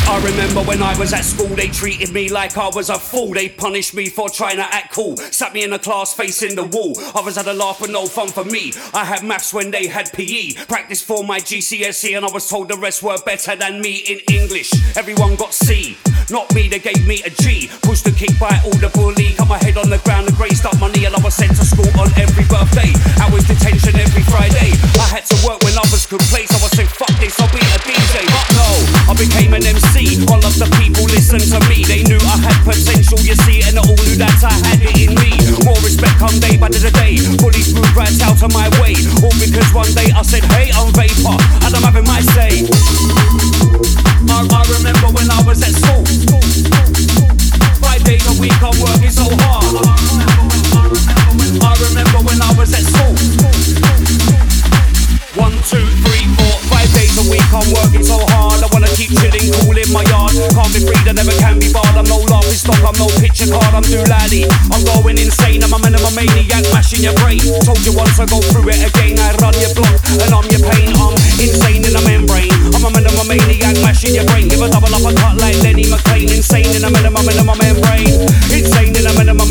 I remember when I was at school, they treated me like I was a fool. They punished me for trying to act cool. Sat me in a class facing the wall. Others had a laugh but no fun for me. I had maths when they had PE. Practice for my GCSE and I was told the rest were better than me in English. Everyone got C, not me, they gave me a G. Pushed and kicked by all the bully. Cut my head on the ground and grazed up my knee. And I was sent to school on every birthday. Hours detention every Friday. I had to work when others could play, so I said fuck this, I'll be a DJ. But no, I became an MC. All of the people listened to me. They knew I had potential, you see, and they all knew that I had it in me. More respect come day by the day. Bullies moved right out of my way. All because one day I said, hey, I'm Vapor, and I'm having my say. I remember when I was at school. 5 days a week I'm working so hard. I remember when I was at school. 1, 2, 3, 4, 5 days a week I'm working so hard. I wanna keep chilling, cool in my yard. Can't be free, that never can be barred. I'm no laughing stock, I'm no picture card, I'm doolally. I'm going insane, I'm a minimum maniac, mashing your brain. Told you once, I go through it again. I run your block and I'm your pain. I'm insane in a membrane. I'm a minimum maniac, mashing your brain. Give a double up a cut like Lenny McLean. Insane in a minimum membrane. Insane in a minimum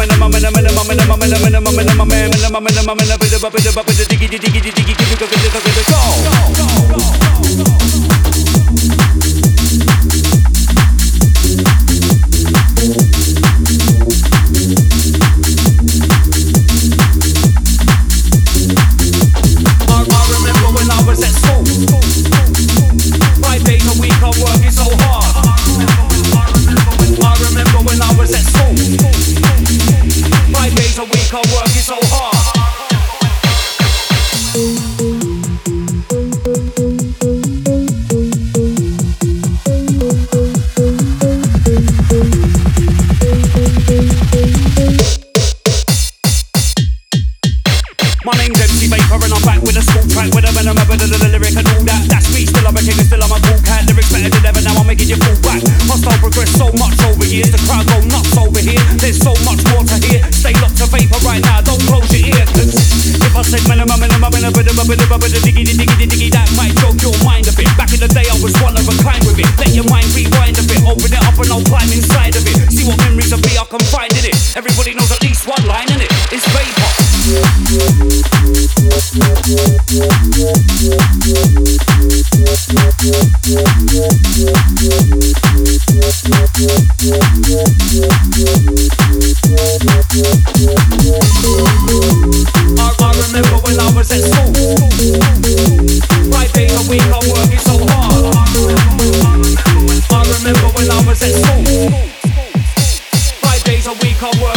that might jog your mind a bit. Back in the day I was one of a kind with it. Let your mind rewind a bit. Open it up and I'll climb inside of it. See what memories of me I can find in it. Everybody knows at least one line in it. It's Vapor. I remember when I was at school. 5 days a week I'm working so hard. I remember when I was at school. 5 days a week I'm working